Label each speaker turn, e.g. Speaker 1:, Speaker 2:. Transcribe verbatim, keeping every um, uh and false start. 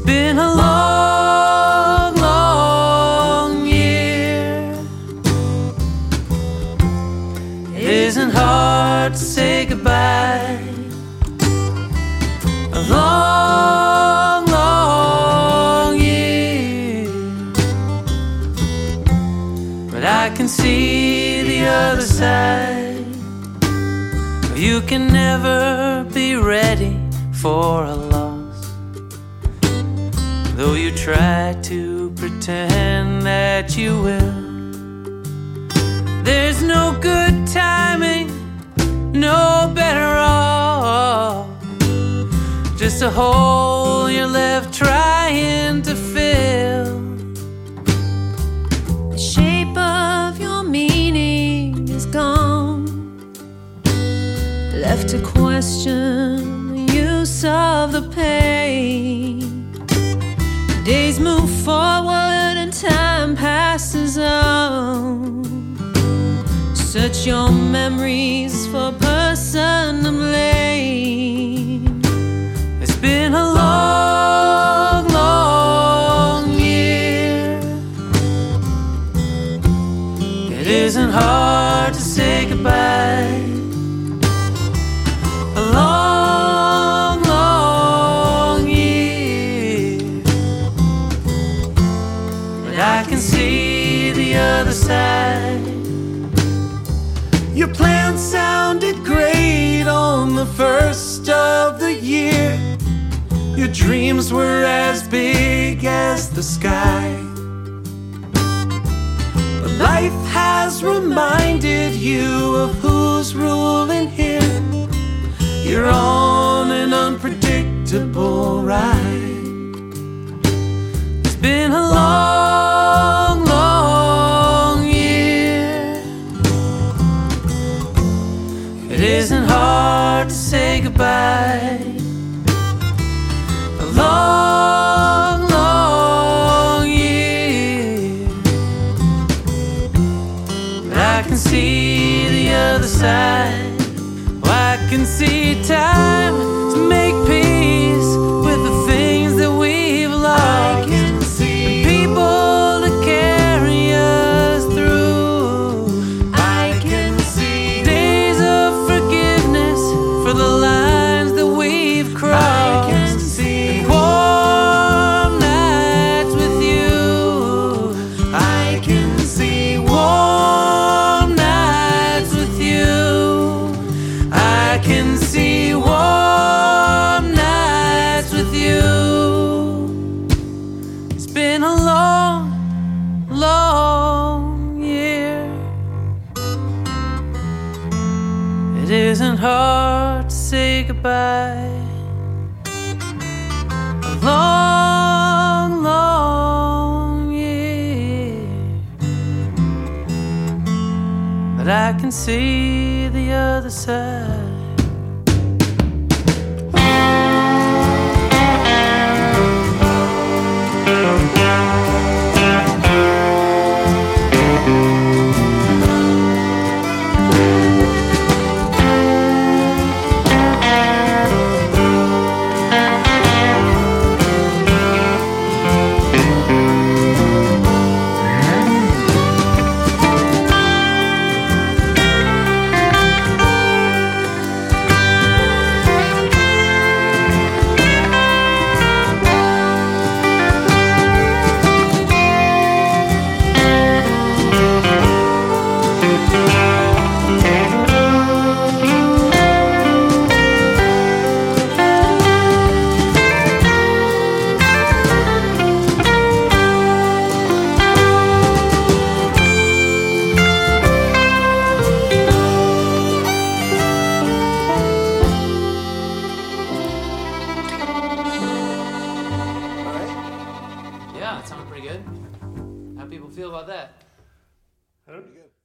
Speaker 1: been a long, long year. It isn't hard to say goodbye. A long, long year. But I can see the other side. You can never be ready for a loss, though you try to pretend that you will. There's no good timing, no better off, just a hole you're left trying to fill.
Speaker 2: The shape of your meaning is gone, left to question the use of the pain. Days move forward and time passes on. Search your memories for a person to blame.
Speaker 1: It's been a long, long year. It isn't hard to say goodbye. A long, long year. But I can see the other side.
Speaker 3: Your plan sounded great on the first of the year. Your dreams were as big as the sky. But life has reminded you of who's ruling here. You're on an unpredictable ride.
Speaker 1: It's been a long, long year. It isn't hard to say goodbye. A long, long year. But I can see the other side. I can see time to make peace with the things that we've lost.
Speaker 3: I can see
Speaker 1: people to carry us through.
Speaker 3: I can see
Speaker 1: days of forgiveness for the lines that we've crossed.
Speaker 3: I can see
Speaker 1: warm nights with you.
Speaker 3: I can see
Speaker 1: Warm nights with you. I can see warm nights with you. It's been a long, long year. It isn't hard to say goodbye. A long, long year. But I can see the other side. Yeah, it sounded pretty good. How do people feel about that?
Speaker 3: Pretty good.